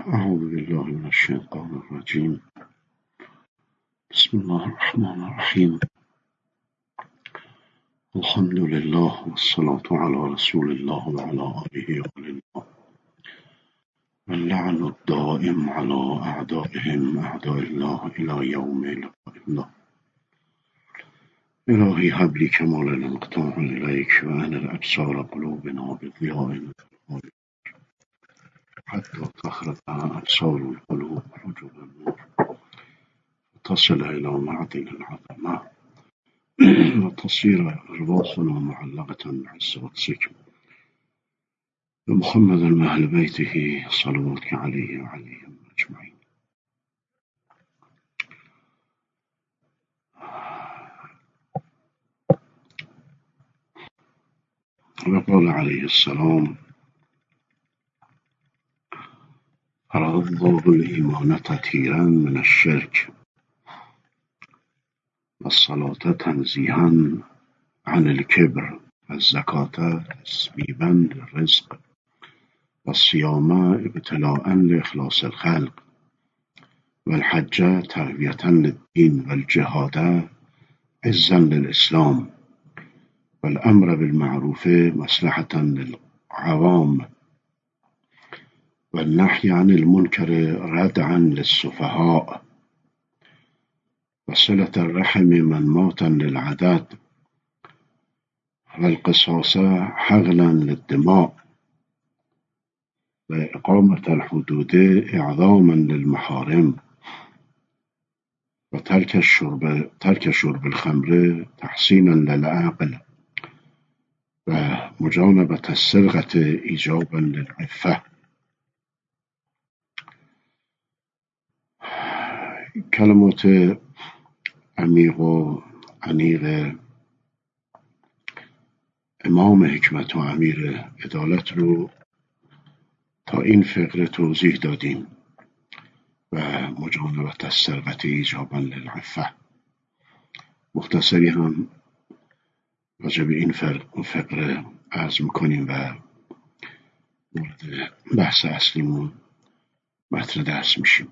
أعوذ بالله من الشيطان الرجيم. بسم الله الرحمن الرحيم. الحمد لله والصلاة على رسول الله وعلى آله الله، واللعن الدائم على أعدائهم أعداء الله إلى يوم لقاء الله. إلهي هب لي كمال الانقطاع إليك وأنر أبصار قلوبنا بضياء حتى تخرج أبصار القلوب حجب النور تصل إلى معدن العظمة وتصير أرواحنا معلقة بعز قدسك ومحمد وأهل بيته صلواتك عليه وعليهم أجمعين. وقال عليه السلام: فرض الله الإيمان تطهيرا من الشرك، والصلاة تنزيها عن الكبر، والزكاة تسبيبا للرزق، والصيام ابتلاء لإخلاص الخلق، والحج تربية للدين، والجهاد عزا للإسلام، والأمر بالمعروف مصلحة للعوام، والنهي عن المنكر ردعا للسفهاء، وصلة الرحم من موتا للعدد، والقصاص حغلا للدماء، وإقامة الحدود إعظاما للمحارم، وترك شرب الخمر تحسينا للعقل، ومجانبة السرقة إيجابا للعفة. کلمات عمیق و عمیق امام حکمت و امیر عدالت رو تا این فقره توضیح دادیم و مجانبت السرقة ایجابا للعفة. مختصری هم راجع به این فقره عرض میکنیم و مورد بحث اصلیمون متن درس میشیم.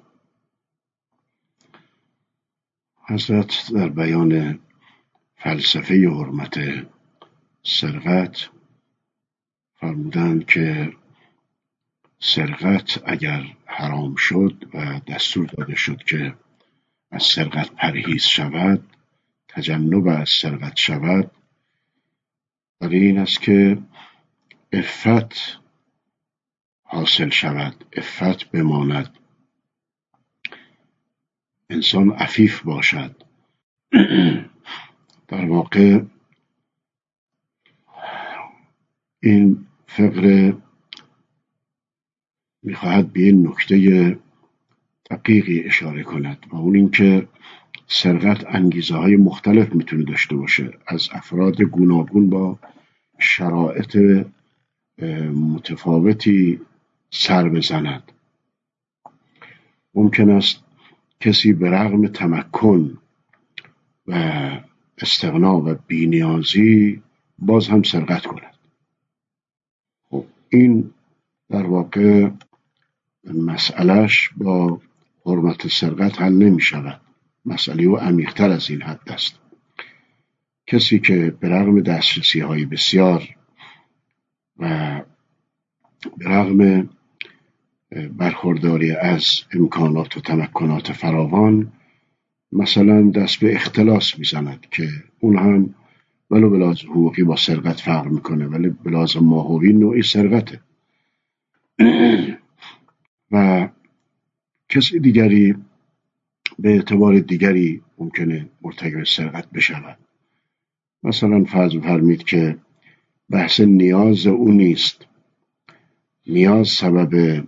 حضرت در بیان فلسفه حرمت سرقت فرمودند که سرقت اگر حرام شد و دستور داده شد که از سرقت پرهیز شود، تجنب از سرقت شود، برای این است که عفت حاصل شود، عفت بماند، انسان عفیف باشد. در واقع این فقره میخواهد به این نکته دقیقی اشاره کند و اون این که سرقت انگیزه های مختلف میتونه داشته باشه، از افراد گوناگون با شرایط متفاوتی سر بزند. ممکن است کسی به رغم تمکن و استغنا و بی‌نیازی باز هم سرقت کند. خب این در واقع مسئلهش با حرمت سرقت حل نمی شود. مسئله او عمیق‌تر از این حد است. کسی که به رغم دسترسی های بسیار و به رغم برخورداری از امکانات و تمکنات فراوان مثلا دست به اختلاس میزند که اون هم ولو به لحاظ حقوقی با سرقت فرق میکنه، ولی به لحاظ ماهوی نوعی سرقته. و کسی دیگری به اعتبار دیگری ممکنه مرتکب سرقت بشود. مثلا فرض فرمید که بحث نیاز او نیست، نیاز سبب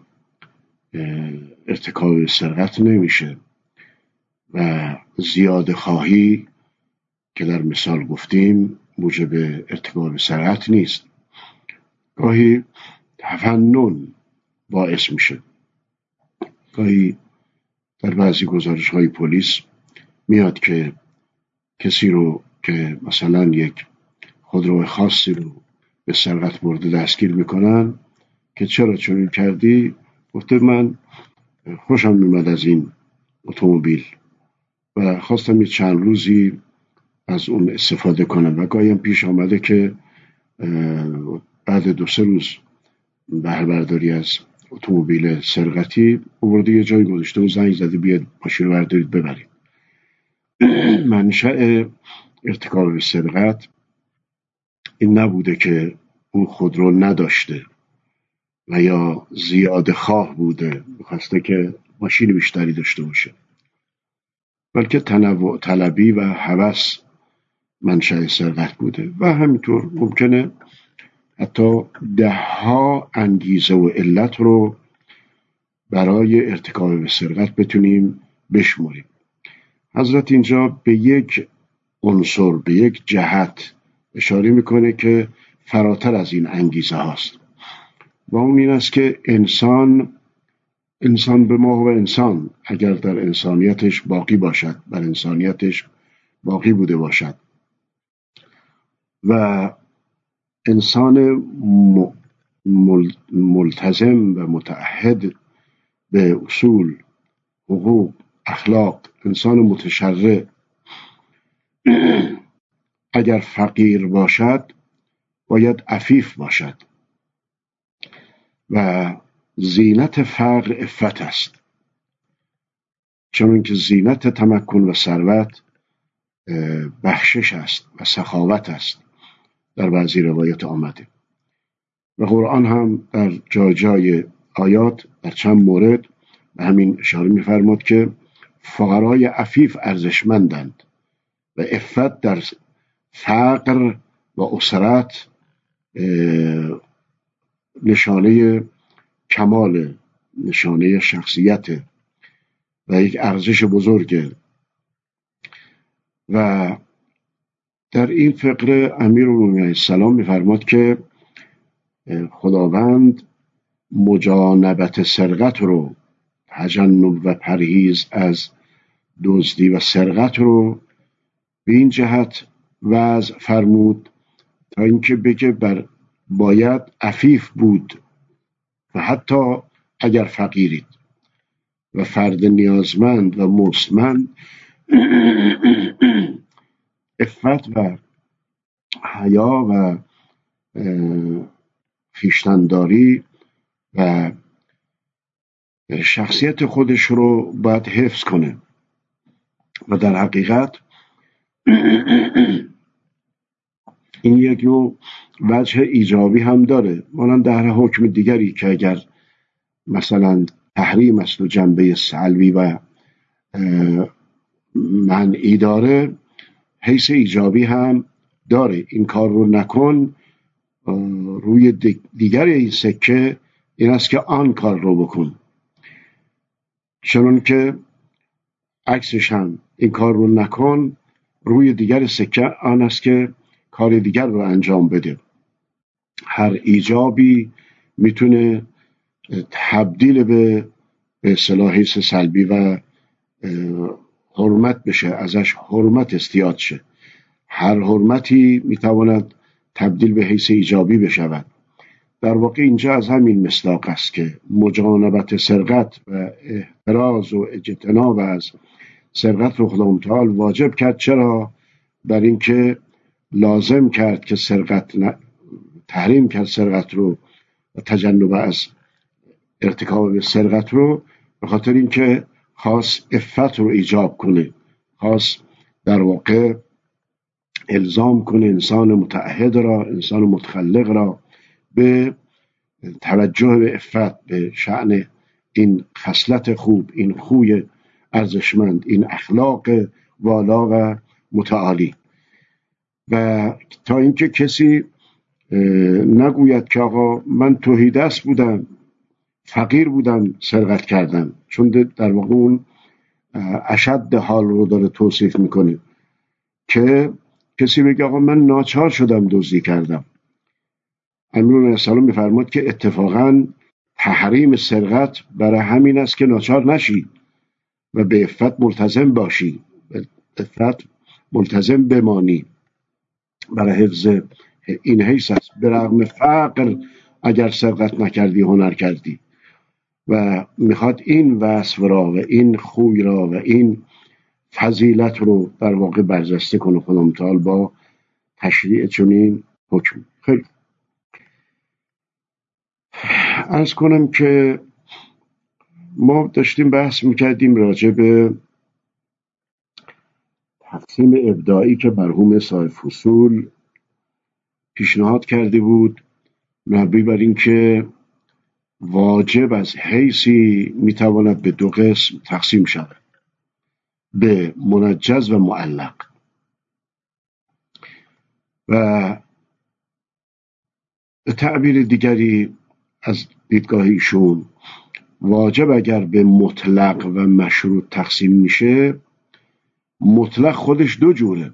ارتکاب سرقت نمیشه و زیاده خواهی که در مثال گفتیم موجب ارتکاب سرقت نیست. گاهی تفنن باعث میشه. گاهی در بعضی گزارش های پلیس میاد که کسی رو که مثلا یک خودرو خاصی رو به سرقت برده دستگیر میکنن که چرا چنین کردی؟ گفته من خوشم میومد از این اتومبیل و خواستم یه چند روزی از اون استفاده کنم و گاهی هم پیش آمده که بعد 2-3 روز بهره برداری از اتومبیل سرقتی آورده یه جایی گذاشته و زنگ زده بیاد ماشین رو بردارید ببرید. منشأ ارتکاب به سرقت این نبوده که او خودرو نداشته و یا زیاده خواه بوده میخواسته که ماشین بیشتری داشته باشه، بلکه تنوع طلبی و هوس منشأ سرقت بوده و همینطور ممکنه حتی 10 انگیزه و علت رو برای ارتکاب به سرقت بتونیم بشمریم. حضرت اینجا به یک عنصر، به یک جهت اشاره میکنه که فراتر از این انگیزه هاست و اون این است که انسان به ما و انسان اگر در انسانیتش باقی باشد، بر انسانیتش باقی بوده باشد و انسان ملتزم و متعهد به اصول، حقوق، اخلاق، انسان متشرع اگر فقیر باشد باید عفیف باشد و زینت فقر عفت است، چون که زینت تمکن و ثروت بخشش است و سخاوت است. در بعضی روایت آمده و قرآن هم در جای آیات در چند مورد به همین اشاره می‌فرماد که فقرای عفیف ارزشمندند و عفت در فقر و اسرت نشانه کمال، نشانه شخصیت و یک ارزش بزرگه. و در این فقره امیرالمومنین علیه السلام می‌فرماد که خداوند مجانبت سرقت رو، تجنب و پرهیز از دزدی و سرقت رو به این جهت وضع فرمود تا اینکه بگه باید عفیف بود و حتی اگر فقیرید و فرد نیازمند و مستمند عفت و حیا و خویشتن‌داری و شخصیت خودش رو باید حفظ کنه و در حقیقت این یک نوع وجه ایجابی هم داره، مانند در حکم دیگری که اگر مثلا تحریم است و جنبه سلبی و منعی داره، حیث ایجابی هم داره. این کار رو نکن، روی دیگر این سکه این است که آن کار رو بکن، چون که عکسش هم این کار رو نکن، روی دیگر سکه آن است که کار دیگر رو انجام بده. هر ایجابی میتونه تبدیل به اصطلاح حیث سلبی و حرمت بشه، ازش حرمت استیاد شه. هر حرمتی میتواند تبدیل به حیث ایجابی بشود. در واقع اینجا از همین مصداق است که مجانبت سرقت و احتراز و اجتناب از سرقت رو خدا متعال واجب کرد. چرا؟ بر اینکه لازم کرد که تحریم کرد سرقت رو و تجنب از ارتکاب به سرقت رو، به خاطر اینکه خواست عفت رو ایجاب کنه، خواست در واقع الزام کنه انسان متعهد را، انسان متخلق را به توجه به عفت، به شأن این خصلت خوب، این خوی ارزشمند، این اخلاق والا و متعالی. و تا اینکه کسی نگوید که آقا من تهیدست بودم، فقیر بودم، سرقت کردم، چون در واقع اون اشد حال رو داره توصیف میکنه که کسی بگه آقا من ناچار شدم دزدی کردم. امیرالمومنین علیه السلام میفرماد که اتفاقا تحریم سرقت برای همین است که ناچار نشی و به عفت ملتزم باشی، به عفت ملتزم بمانی. برای حفظ این حیث است به رغم فقر اگر سرقت نکردی، هنر کردی. و میخواد این وصف را و این خوی را و این فضیلت رو در واقع برجسته کنه خدا متعال با تشریع چنین حکم. خیلی عرض کنم که ما داشتیم بحث میکردیم راجع به تقسیم ابداعی که مرحوم صاحب فصول پیشنهاد کرده بود، مبنی بر این که واجب از حیثی میتواند به دو قسم تقسیم شود، به منجز و معلق. و به تعبیر دیگری از دیدگاه ایشون، واجب اگر به مطلق و مشروط تقسیم میشه، مطلق خودش دو جوره.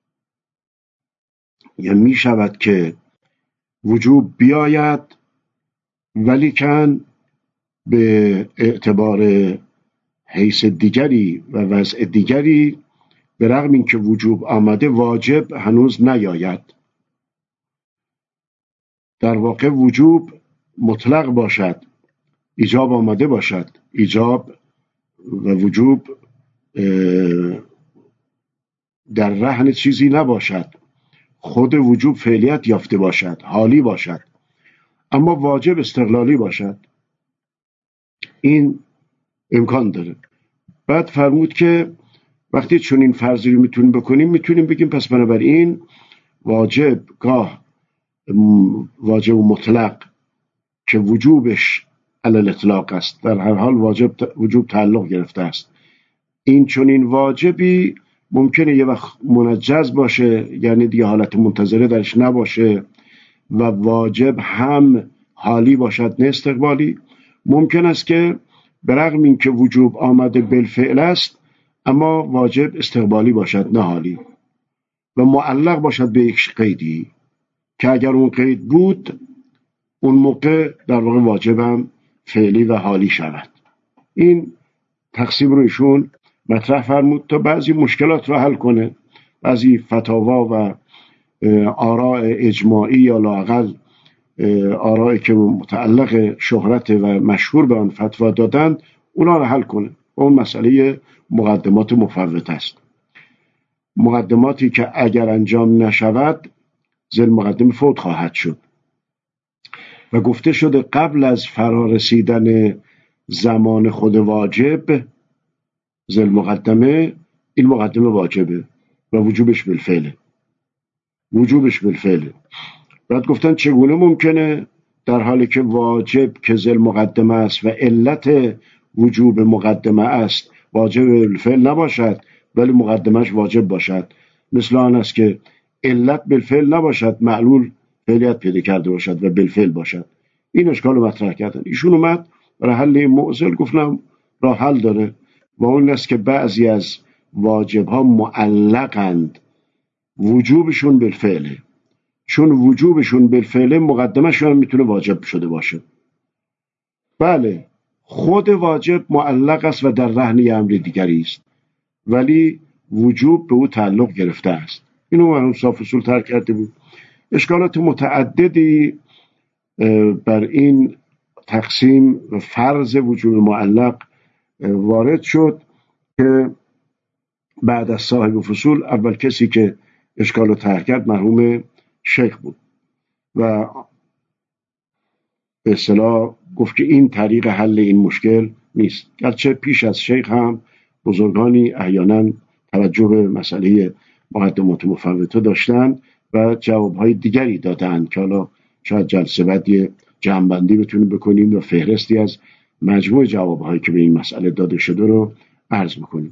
یعنی میشود که وجوب بیاید ولیکن به اعتبار حیث دیگری و وضع دیگری به رغم این که وجوب آمده واجب هنوز نیاید. در واقع وجوب مطلق باشد، ایجاب آمده باشد، ایجاب و وجوب در رهن چیزی نباشد، خود وجوب فعلیت یافته باشد، حالی باشد، اما واجب استقلالی باشد. این امکان داره. بعد فرمود که وقتی چون این فرضی رو میتونیم بکنیم، میتونیم بگیم پس بنابراین واجب گاه واجب مطلق که وجوبش علی الاطلاق است، در هر حال وجوب تعلق گرفته است، این چون این واجبی ممکنه یه وقت منجز باشه، یعنی دیگه حالت منتظره درش نباشه و واجب هم حالی باشد نه استقبالی. ممکن است که به رغم این که وجوب آمده بالفعل است، اما واجب استقبالی باشد نه حالی، و معلق باشد به یک قیدی که اگر اون قید بود اون موقع در واقع واجبم فعلی و حالی شود. این تقسیم رو ایشون مطرح فرمود تا بعضی مشکلات را حل کنه. بعضی فتاوا و آراء اجماعی یا لااقل آرائی که متعلق شهرت و مشهور به آن فتوا دادند اونا را حل کنه. اون مسئله مقدمات مفوت است، مقدماتی که اگر انجام نشود ذل مقدم فوت خواهد شد. و گفته شده قبل از فرارسیدن زمان خود واجب ذل مقدمه، این مقدمه واجبه و وجوبش بالفعله. بعد گفتن چگونه ممکنه در حالی که واجب که ذل مقدمه است و علت وجوب مقدمه است واجب بالفعل نباشد ولی مقدمش واجب باشد؟ مثل آن است که علت بالفعل نباشد، معلول فعلیت پیدا کرده باشد و بالفعل باشد. این اشکال رو مطرح کردن. ایشون اومد برای حل این معضل گفتم راه حل داره، و اون است که بعضی از واجب ها معلقند، وجوبشون بالفعله. چون وجوبشون بالفعله مقدمشون میتونه واجب شده باشه. بله، خود واجب معلق است و در رهن یه امر دیگری است، ولی وجوب به او تعلق گرفته است. اینو مرحوم صاحب فصول طرح کرده بود. اشکالات متعددی بر این تقسیم و فرض وجوب معلق وارد شد که بعد از صاحب فصول اول کسی که اشکال رو طرح کرد مرحوم شیخ بود و به اصطلاح گفت که این طریق حل این مشکل نیست. گرچه پیش از شیخ هم بزرگانی احیانا توجه به مسئله مقدمات مفوته داشتن و جوابهای دیگری دادن که حالا شاید جلسه بعد یه جمع‌بندی بتونیم بکنیم و فهرستی از مجموع جوابهایی که به این مسئله داده شده رو عرض بکنیم.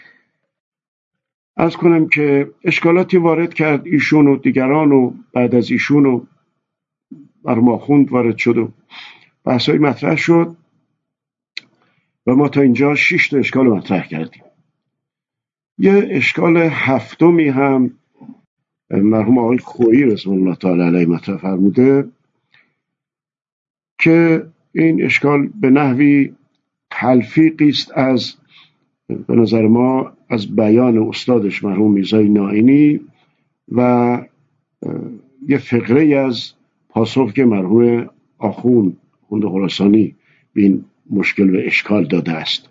عرض کنم که اشکالاتی وارد کرد ایشون و دیگران و بعد از ایشون و مرحوم آخوند وارد شد و بحثای مطرح شد و ما تا اینجا 6 تا اشکال مطرح کردیم. یه اشکال هفتمی هم مرحوم آقای خویی رضوان الله تعالی علیه مطرح فرموده که این اشکال به نحوی تلفیقی است از به نظر ما از بیان استادش مرحوم میرزای نائینی و یه فقره از پاسخ که مرحوم آخوند خراسانی به این مشکل و اشکال داده است.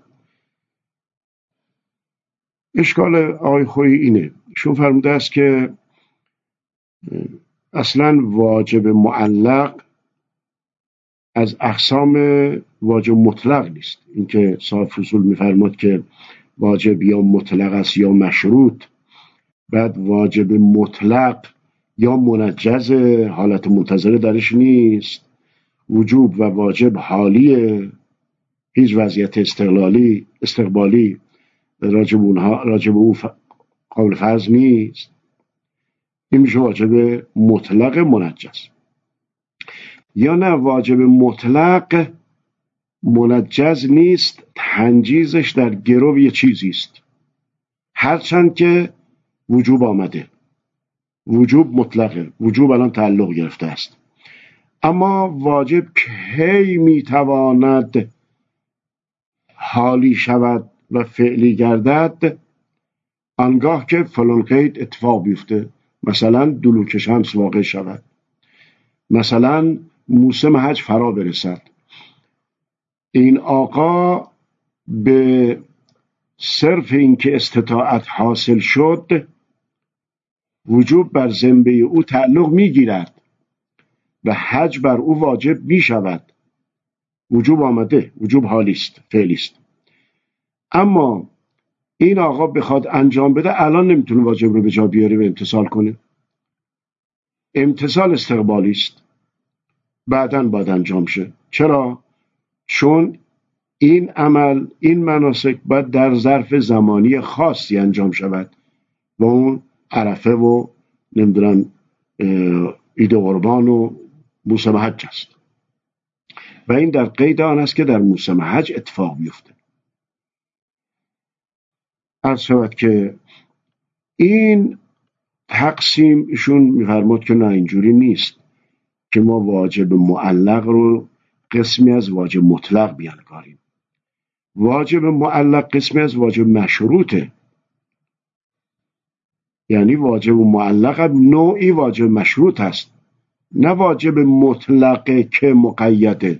اشکال آقای خویی اینه، ایشون فرموده است که اصلا واجب معلق از اقسام واجب مطلق نیست. اینکه صاحب فصول میفرماد که واجب یا مطلق است یا مشروط، بعد واجب مطلق یا منجز، حالت منتظره درش نیست، وجوب و واجب حالیه، هیچ وضعیت استقبالی راجب اون قول فرض نیست. این میشه واجب مطلق منجز. یا نه، واجب مطلق منجز نیست، تنجیزش در گرو یه چیزی است، هرچند که وجوب آمده، وجوب مطلقه، وجوب الان تعلق گرفته است، اما واجب کی میتواند حالی شود و فعلی گردد؟ آنگاه که فلان قید اتفاق بیفته، مثلا دلوک شمس واقع شود، مثلا موسم حج فرا برسد. این آقا به صرف اینکه استطاعت حاصل شد، وجوب بر ذمه او تعلق میگیرد و حج بر او واجب می شود. وجوب آمده، وجوب حالی است، فعلی است. اما این آقا بخواد انجام بده، الان نمیتونه واجب رو به جا بیاره و امتثال کنه. امتثال استقبالی است، بعداً باید انجام شه. چرا؟ چون این عمل، این مناسک باید در ظرف زمانی خاصی انجام شود و اون عرفه و نمیدونم عید قربان و موسم حج است و این در قید آن است که در موسم حج اتفاق بیفته. عرض شود که این تقسیم ایشون میفرماد که نه، اینجوری نیست که ما واجب معلق رو قسمی از واجب مطلق بیانگاریم. واجب معلق قسمی از واجب مشروطه، یعنی واجب معلق هم نوعی واجب مشروط است، نه واجب مطلقه که مقیده،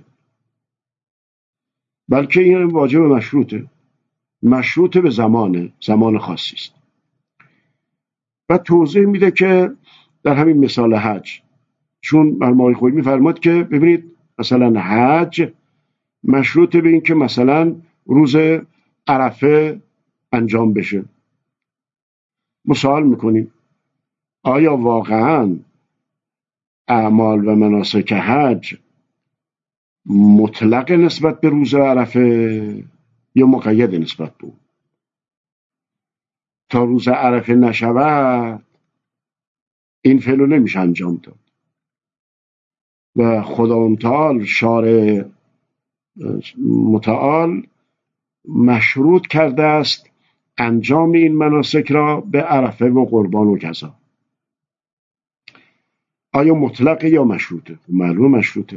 بلکه این واجب مشروطه، مشروط به زمان خاصی است. و توضیح میده که در همین مثال حج، چون مرمای خویی میفرماد که ببینید مثلا حج مشروط به این که مثلا روز عرفه انجام بشه. سوال میکنیم آیا واقعا اعمال و مناسک حج مطلق نسبت به روز عرفه یا مقید نسبت به اون؟ تا روز عرفه نشود این فعلو نمیشه انجام داد و خدا متعال شارع متعال مشروط کرده است انجام این مناسک را به عرفه و قربان و کذا. آیا مطلقه یا مشروطه؟ معلوم مشروطه.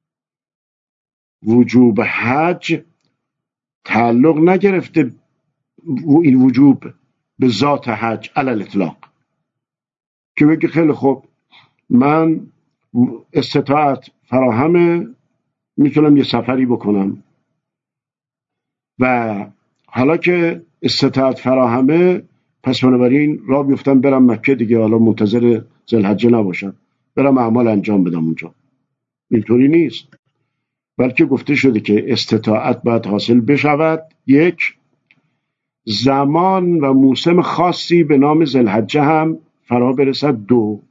وجوب حج تعلق نگرفته این وجوب به ذات حج علی الاطلاق که بگی خیلی خوب من استطاعت فراهمه، میتونم یه سفری بکنم و حالا که استطاعت فراهمه پس بنابراین راه بیفتم برم مکه دیگه، حالا منتظر ذوالحجه نباشم، برم اعمال انجام بدم اونجا. اینطوری نیست، بلکه گفته شده که استطاعت باید حاصل بشود، یک، زمان و موسم خاصی به نام ذوالحجه هم فرا برسد، دو.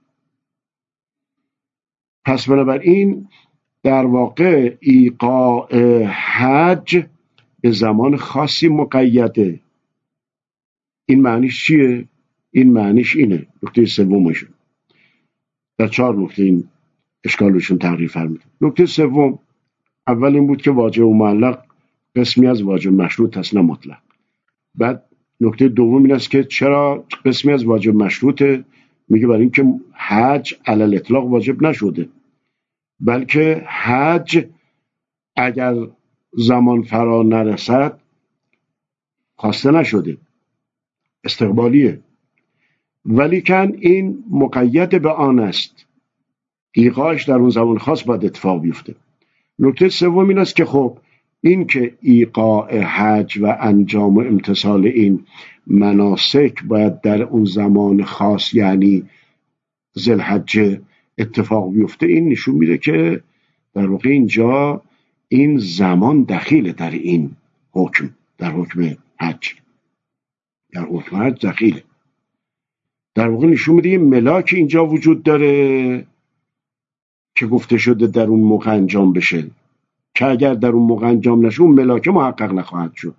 پس بنابراین در واقع ایقاع حج به زمان خاصی مقیده. این معنیش چیه؟ این معنیش اینه، نکته سومشون در 4 نکته این اشکالشون تغییر فرمود. نکته سوم، اول این بود که واجب و معلق قسمی از واجب مشروط هست نه مطلق. بعد نکته دوم این است که چرا قسمی از واجب مشروطه؟ میگه برای این که حج علی الاطلاق واجب نشده، بلکه حج اگر زمان فرا نرسد خواسته نشده، استقبالیه، ولیکن این مقید به آن است، ایقاعش در اون زمان خاص باید اتفاق بیفته. نکته سوم این است که خب این که ایقاع حج و انجام و امتثال این مناسک باید در اون زمان خاص یعنی ذوالحجه اتفاق بیفته، این نشون میده که در واقع اینجا این زمان دخیل در این حکم، در حکم حج، در حکم حج دخیله. در واقع نشون میده یه ملاک اینجا وجود داره که گفته شده در اون موقع انجام بشه، که اگر در اون موقع انجام نشه اون ملاک محقق نخواهد شد.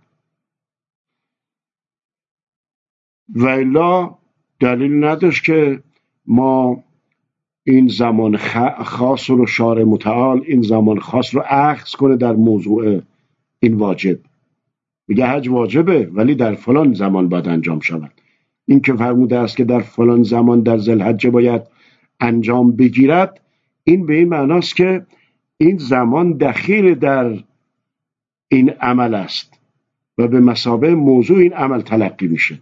و الا دلیل نداشت که ما این زمان خاص رو شارع متعال این زمان خاص رو اخذ کنه در موضوع این واجب. میگه حج واجبه ولی در فلان زمان باید انجام شود. این که فرموده است که در فلان زمان در ذوالحجه باید انجام بگیرد، این به این معناست که این زمان دخیل در این عمل است و به مثابه موضوع این عمل تلقی میشه.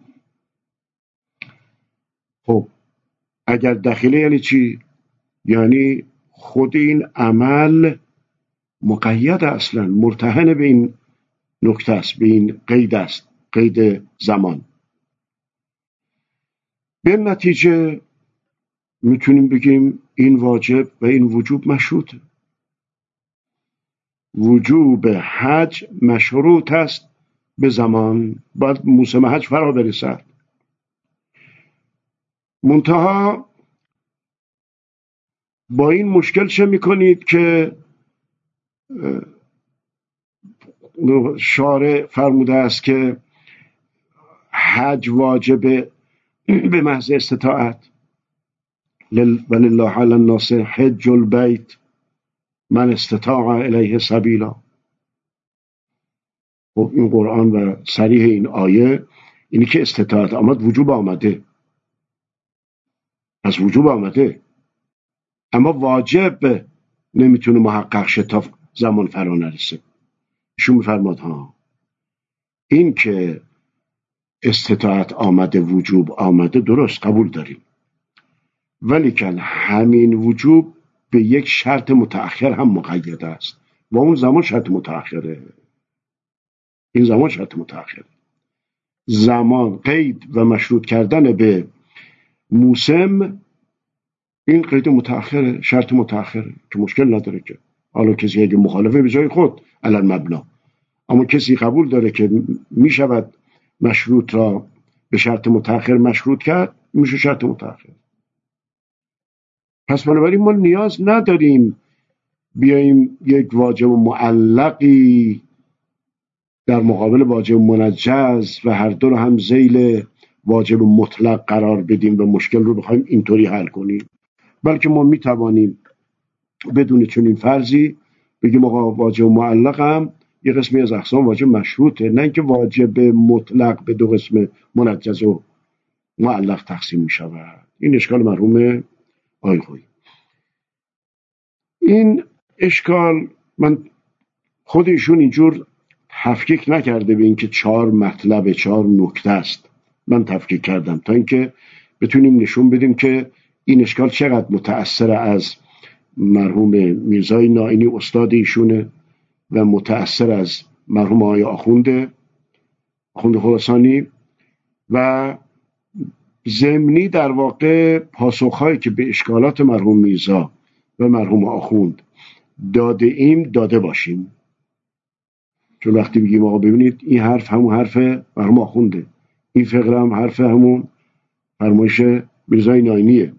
خب اگر دخیله یعنی چی؟ یعنی خود این عمل مقید اصلا مرتهن به این نکته است، به این قید است، قید زمان. به نتیجه میتونیم بگیم این واجب و این وجوب مشروطه. وجوب حج مشروط است به زمان، باید موسم حج فرا برسد. منتها با این مشکل چه میکنید که شارع فرموده است که حج واجب به محض استطاعت، ولله علی الناس حج البیت من استطاع الیه سبیلا. خب این قرآن و صریح این آیه اینی که استطاعت آمد وجوب آمده، از وجوب آمده، اما واجب نمیتونه محقق شه تا زمان فرا نرسه. ایشون میفرماد ها این که استطاعت آمده وجوب آمده درست قبول داریم، ولی که همین وجوب به یک شرط متأخر هم مقید است و اون زمان شرط متأخره. این زمان شرط متأخره. زمان قید و مشروط کردن به موسم این قید متأخره، شرط متأخره که مشکل نداره که حالا کسی اگه مخالفه به جای خود علل مبنا، اما کسی قبول داره که می شود مشروط را به شرط متأخر مشروط کرد، میشه شرط متأخر. پس بنابراین ما نیاز نداریم بیاییم یک واجب معلقی در مقابل واجب منجز و هر دو رو هم ذیل واجب مطلق قرار بدیم و مشکل رو بخوایم اینطوری حل کنیم، بلکه ما میتوانیم بدون چنین فرضی بگیم آقا واجب معلق هم یه قسمی از اقسام واجب مشروطه، نه اینکه واجب مطلق به دو قسم منجز و معلق تقسیم می شود. این اشکال مرحوم آقای خویی. این اشکال من خود ایشون اینجور تفکیک نکرده به اینکه 4 مطلب 4 نکته است، من تفکیک کردم تا اینکه بتونیم نشون بدیم که این اشکال چقدر متأثر از مرحوم میرزای نائینی استاد ایشونه و متأثر از مرحوم آقای آخوند خراسانی و ضمنی در واقع پاسخهایی که به اشکالات مرحوم میرزا و مرحوم آخوند داده ایم داده باشیم. چون وقتی بگیم آقا ببینید این حرف همون حرف مرحوم آخونده، این فقره هم حرف همون فرمایش میرزای نائینیه،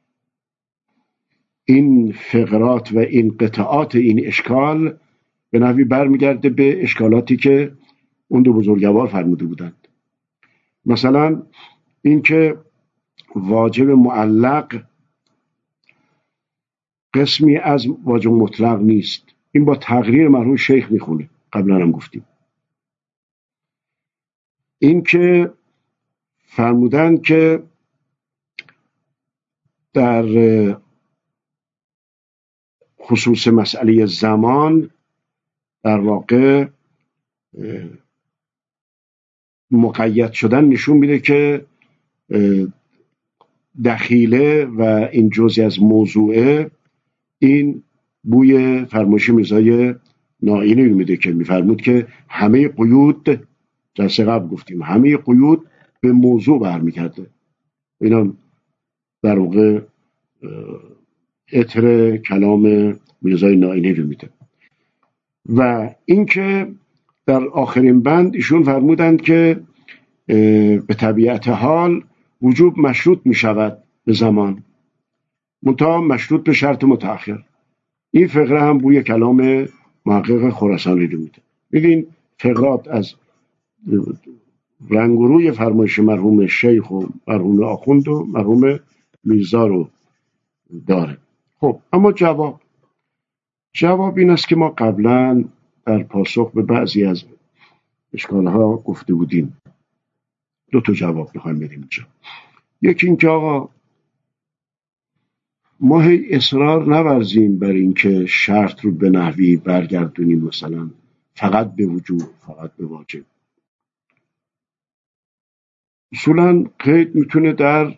این فقرات و این قطعات این اشکال به نحوی برمیگرده به اشکالاتی که اون دو بزرگوار فرموده بودند. مثلا این که واجب معلق قسمی از واجب مطلق نیست، این با تقریر مرحوم شیخ میخونه، قبلا هم گفتیم. این که فرمودن که در خصوص مسئله زمان در واقع مقید شدن نشون میده که دخیله و این جزئی از موضوعه، این بوی فرمایش میرزای نائینی میده که میفرمود که همه قیود، جلسه قبل گفتیم همه قیود به موضوع برمیگرده. اینا در واقع اثر کلام میرزای نائینی رو میده. و اینکه در آخرین بند ایشون فرمودند که به طبیعت حال وجوب مشروط می شود به زمان، منتها مشروط به شرط متأخر. این فقره هم بوی کلام محقق خراسانی رو میده. ببین فقرات از رنگ و روی فرمایش مرحوم شیخ و مرحوم آخوند و مرحوم میرزا رو داره. خب اما جواب این است که ما قبلا در پاسخ به بعضی از اشکالها گفته بودیم. 2 جواب میخوایم بدیم اینجا. یکی اینکه آقا ما هی اصرار نورزیم بر اینکه شرط رو به نحوی برگردونیم، مثلا فقط به وجوب، فقط به واجب. اصولا قید میتونه در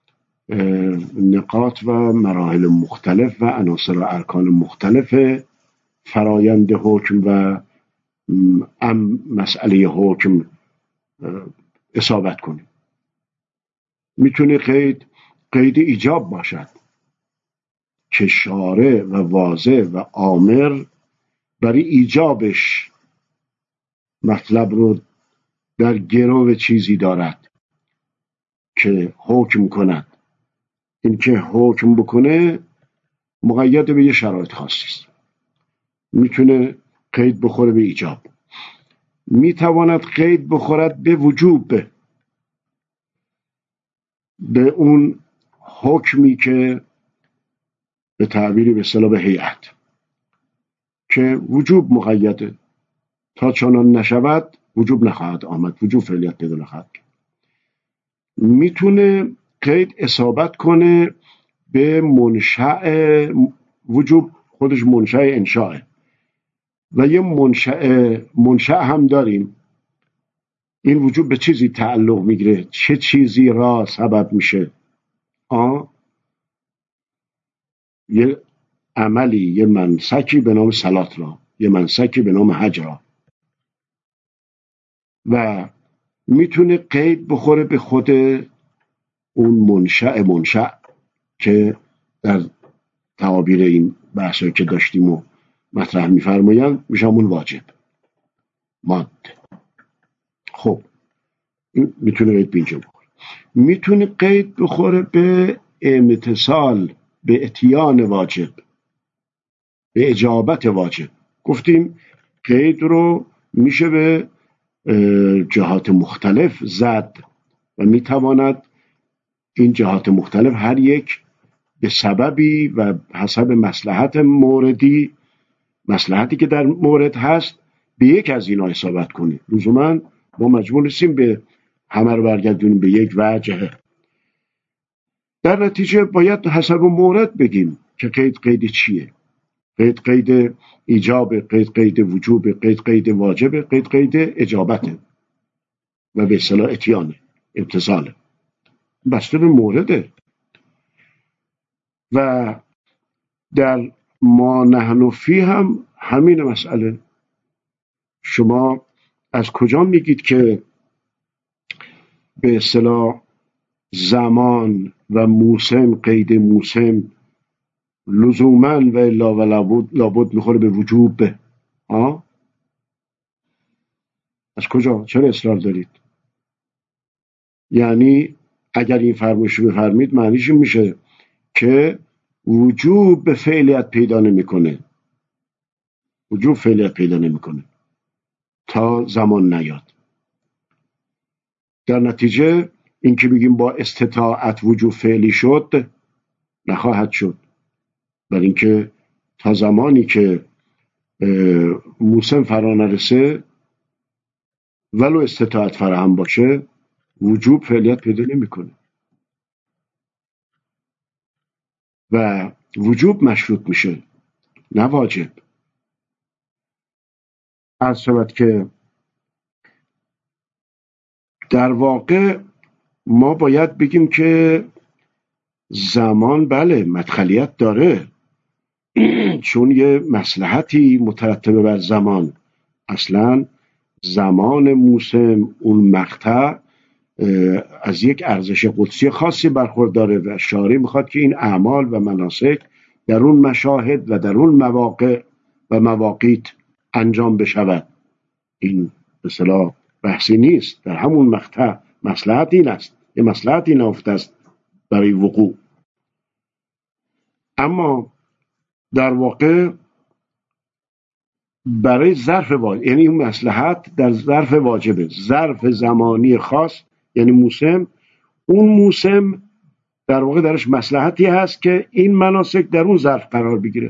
نقاط و مراحل مختلف و عناصر و ارکان مختلف فرایند حکم و مسئله حکم اصابت کنه. میتونه قید ایجاب باشد که شارع و واضح و آمر برای ایجابش مطلب رو در گرو چیزی دارد که حکم کند. این که حکم بکنه مقید به یه شرایط خاصی است. میتونه قید بخوره به ایجاب، میتواند قید بخورد به وجوب، به اون حکمی که به تعبیری به اصطلاح به هیئت که وجوب مقیده، تا چنان نشود وجوب نخواهد آمد، وجوب فعلیت پیدا نخواهد کرد. میتونه قید اصابت کنه به منشأ وجوب، خودش منشأ انشاءه و یه منشأ هم داریم. این وجوب به چیزی تعلق میگیره، چه چیزی را سبب میشه. یه عملی، یه منسکی به نام صلات را، یه منسکی به نام حج را. و میتونه قید بخوره به خود اون منشأ که در تعابیر این بحثایی که داشتیم و مطرح میفرمایند میشه همون واجب ماده. خب این میتونه قید به اینجا بخوره. میتونه قید بخوره به امتصال، به اتیان واجب، به اجابت واجب. گفتیم قید رو میشه به جهات مختلف زد و میتواند این جهات مختلف هر یک به سببی و حسب مصلحت موردی، مصلحتی که در مورد هست، به یک از اینا اصابت کنید. لزوما ما مجبور نیستیم به همه رو برگردونیم به یک وجه. در نتیجه باید حسب مورد بگیم که قید چیه. قید ایجاب، قید وجوب، قید واجب، قید اجابته و به اصطلاح اتیانه، امتثاله، بسته به مورده. و در ما نحن فی هم همین مسئله. شما از کجا میگید که به اصطلاح زمان و موسم، قید موسم لزوما و الا و لابد میخوره به وجوب؟ از کجا؟ چرا اصرار دارید؟ یعنی اگر این فرمایش رو بفرمید معنیش میشه که وجوب به فعلیت پیدا نمیکنه، وجوب فعلیت پیدا نمیکنه تا زمان نیاد. در نتیجه این که بگیم با استطاعت وجوب فعلی شد، نخواهد شد. برای اینکه تا زمانی که موسم فرا نرسه ولو استطاعت فراهم باشه وجوب فعلیت پیدا نمیکنه و وجوب مشروط میشه نه واجب. عرض شود که در واقع ما باید بگیم که زمان بله مدخلیت داره چون یه مصلحتی مترتبه بر زمان، اصلا زمان موسم اون مقطع از یک ارزش قدسی خاصی برخورداره و شارع میخواد که این اعمال و مناسک در اون مشاهد و در اون مواقع و مواقیت انجام بشود. این به اصطلاح بحثی نیست، در همون مقطع مصلحت این است، یه مصلحتی نهفته است برای وقوع. اما در واقع برای ظرف واجب، یعنی اون مصلحت در ظرف واجبه، ظرف زمانی خاص یعنی موسم، اون موسم در واقع درش مصلحتی هست که این مناسک در اون ظرف قرار بگیره.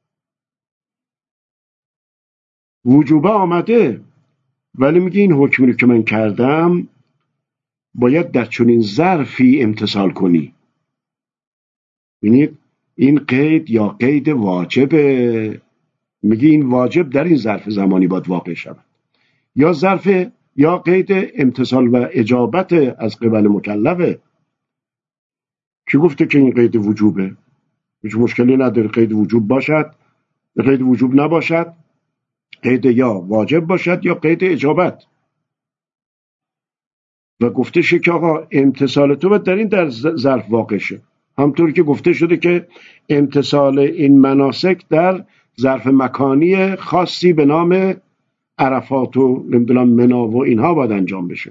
وجوبه آمده ولی میگه این حکمی که من کردم باید در چنین ظرفی امتثال کنی. ببینید این قید یا قید واجبه، میگه این واجب در این ظرف زمانی باید واقع شود، یا ظرف یا قید امتثال و اجابت از قبل مکلفه. کی گفته که این قید وجوبه؟ هیچ مشکلی نداره قید وجوب باشد، قید وجوب نباشد، قید یا واجب باشد یا قید اجابت. و گفته شه که آقا امتثال تو باید در این در ظرف واقع شه، همطور که گفته شده که امتثال این مناسک در ظرف مکانی خاصی به نام عرفات و نمیدونم منا و اینها باید انجام بشه.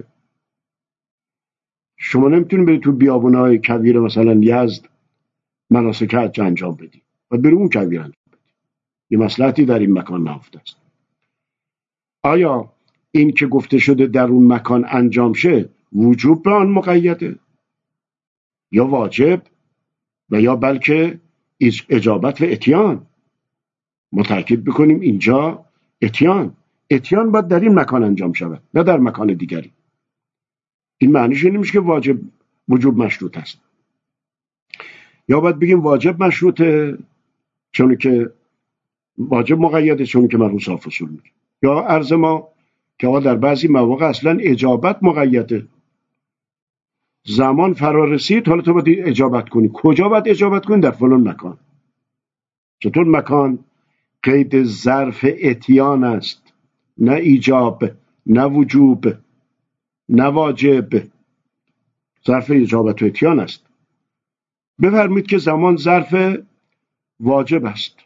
شما نمیتونید برید تو بیابونای کویر مثلا یزد مناسک حج انجام بدی و برید اون کویر انجام بدی، یه مصلحتی در این مکان نهفته است. آیا این که گفته شده در اون مکان انجام شه وجوب به آن مقیده یا واجب و یا بلکه اجابت و اتیان؟ ما تأکید بکنیم اینجا اتیان باید در این مکان انجام شود نه در مکان دیگری. این معنیش نمیشه که وجوب مشروط است، یا باید بگیم واجب مشروطه چون که واجب مقیده چون که مرحوم صاحب اصول میگه، یا عرض ما که آقا در بعضی مواقع اصلا اجابت مقیده، زمان فرا رسید حالا تو باید اجابت کنی. کجا باید اجابت کنی؟ در فلان مکان. چطور مکان؟ قید ظرف اتیان است، نه ایجاب، نه وجوب، نه واجب، ظرف اجابت و اتیان است. بفرمید که زمان ظرف واجب است.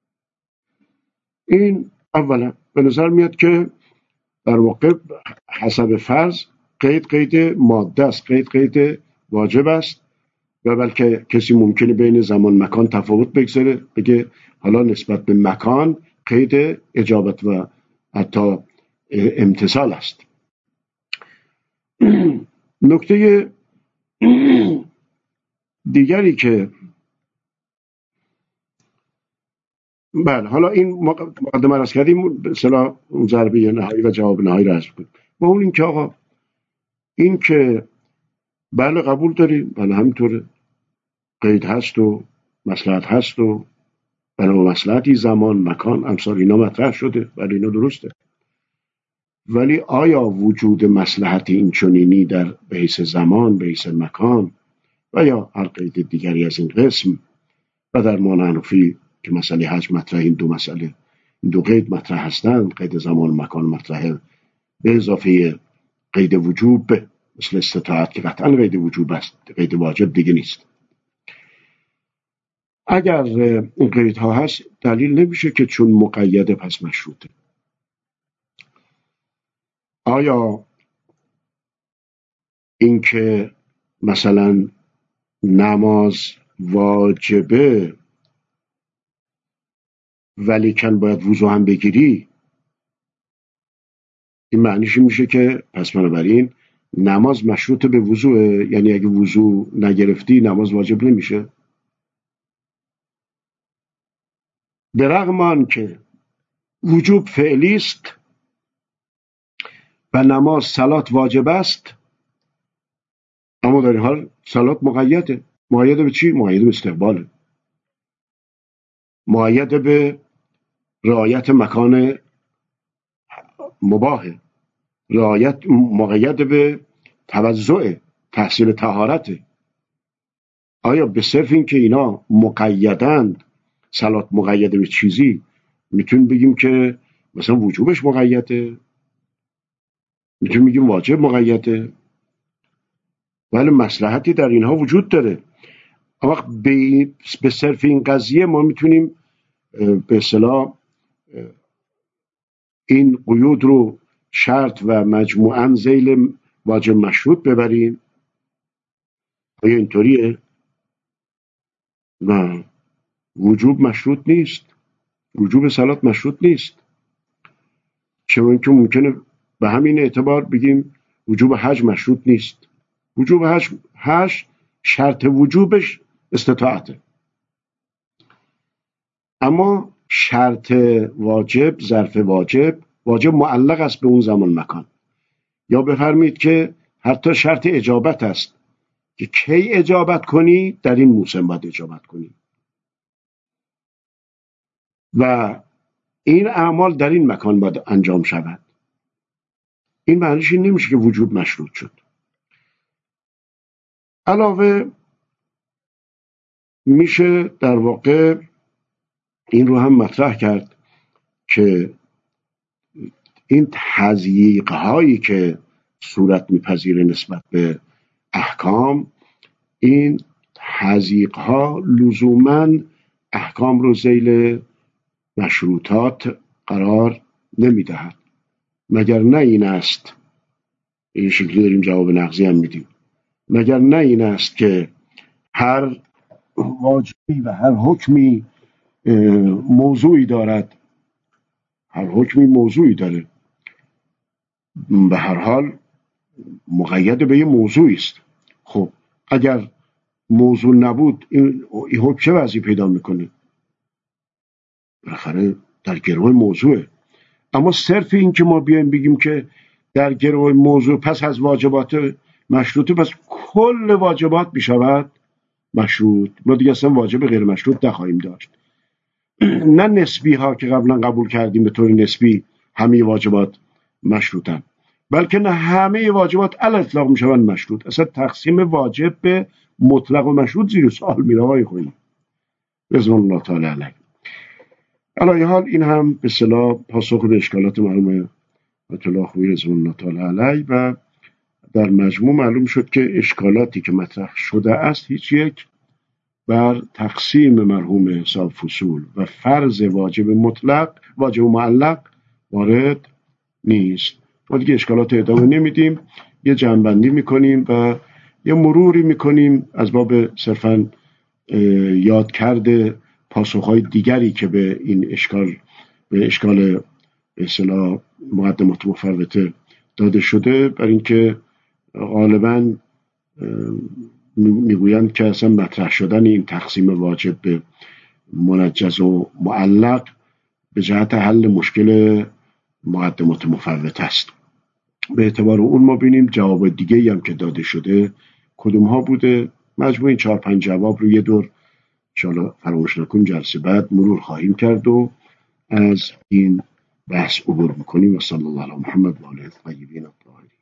این اولا به نظر میاد که در واقع حسب فرض قید ماده است، قید واجب است و بلکه کسی ممکنه بین زمان مکان تفاوت بگذاره، بگه حالا نسبت به مکان قید اجابت و حتی امتثال است. نکته دیگری که بله، حالا این مقدمه را کردیم، به اصطلاح اون ضربه نهایی و جواب نهایی را عرض کنیم. و اون این که آقا این که بله قبول داریم، بله همینطوره، قید هست و مصلحت هست و بنا مصلحتی زمان مکان امثال اینا مطرح شده، ولی اینا درسته. ولی آیا وجود مصلحت این چنینی در به حیث زمان، به حیث مکان و یا هر قید دیگری از این قسم و در مان حنفی که مسئله حج مطرح، این دو قید مطرح هستند، قید زمان و مکان مطرحه به اضافه قید وجوب مثل استطاعت که قطعا قید وجوب است، قید واجب دیگه نیست. اگر این قیدها هست دلیل نمیشه که چون مقیده پس مشروطه. آیا اینکه مثلا نماز واجبه ولیکن باید وضو هم بگیری، این معنیش میشه که پس بنابراین نماز مشروط به وضوه، یعنی اگه وضو نگرفتی نماز واجب نمیشه؟ به رغم آن که وجوب فعلی است و نماز صلات واجب است، اما در این حال صلات مقیده. مقیده به چی؟ مقیده به استقباله، مقیده به رعایت مکان مباهه، مقیده به توضع تحصیل طهارته. آیا به صرف این که اینا مقیدند صلات مقیده به چیزی، میتونیم بگیم که مثلا وجوبش مقیده، میتونیم بگیم واجب مقیده، ولی مصلحتی در اینها وجود داره. اما به صرف این قضیه ما میتونیم به اصطلاح این قیود رو شرط و مجموعاً ذیل واجب مشروط ببریم؟ آیا اینطوریه؟ نه، وجوب مشروط نیست، وجوب صلات مشروط نیست. چون که ممکنه به همین اعتبار بگیم وجوب حج مشروط نیست. وجوب حج شرط وجوبش استطاعته، اما شرط واجب، ظرف واجب معلق است به اون زمان مکان. یا بفرمایید که حتی شرط اجابت است که کی اجابت کنی، در این موسم باید اجابت کنی و این اعمال در این مکان باید انجام شود. این معنیش این نمیشه که وجوب مشروط شد. علاوه میشه در واقع این رو هم مطرح کرد که این تضییق هایی که صورت میپذیره نسبت به احکام، این تضییق ها لزوماً احکام رو ذیل مشروطات قرار نمیدهد، مگر نه این است، این شکلی داریم جواب نقضی هم میدیم، مگر نه این است که هر واجبی و هر حکمی موضوعی دارد، هر حکمی موضوعی داره، به هر حال مقید به یه موضوعی است. خب اگر موضوع نبود این حکم چه وضعی پیدا میکنه؟ بالاخره در گروه موضوعه. اما صرف این که ما بیایم بگیم که در گروه موضوع پس از واجبات مشروطه، پس کل واجبات میشود مشروط، ما دیگه اصلا واجب غیر مشروط نخواهیم داشت. نه نسبی ها که قبلا قبول کردیم به طور نسبی همه واجبات مشروطن، بلکه نه همه واجبات علی الاطلاق میشوند مشروط. اصلا تقسیم واجب به مطلق و مشروط زیر سوال میره آقای خویی رضوان الله تعالی علیه. علی حال این هم به اصطلاح پاسخ به اشکالات مرحوم آیت الله خویی رضوان الله تعالی علیه و در مجموع معلوم شد که اشکالاتی که مطرح شده است هیچ یک بر تقسیم مرحوم حساب فصول و فرض واجب مطلق واجب معلق وارد نیست. ما دیگه اشکالات ادامه نمیدیم، یه جمع‌بندی میکنیم و یه مروری میکنیم از باب صرفاً یاد کرده پاسخهای دیگری که به این اشکال به اصطلاح مقدمات مفوته داده شده، برای اینکه غالباً میگویند که اصلا مطرح شدن این تقسیم واجب به منجز و معلق به جهت حل مشکل مقدمات مفوته است. به اعتبار اون ما بینیم جواب دیگه هم که داده شده کدوم ها بوده. مجموع این 4-5 جواب رو یه دور انشاءالله فراموش نکنیم جلسه بعد مرور خواهیم کرد و از این بحث عبور میکنیم. و صلی الله علی محمد و آله الطیبین الطاهرین.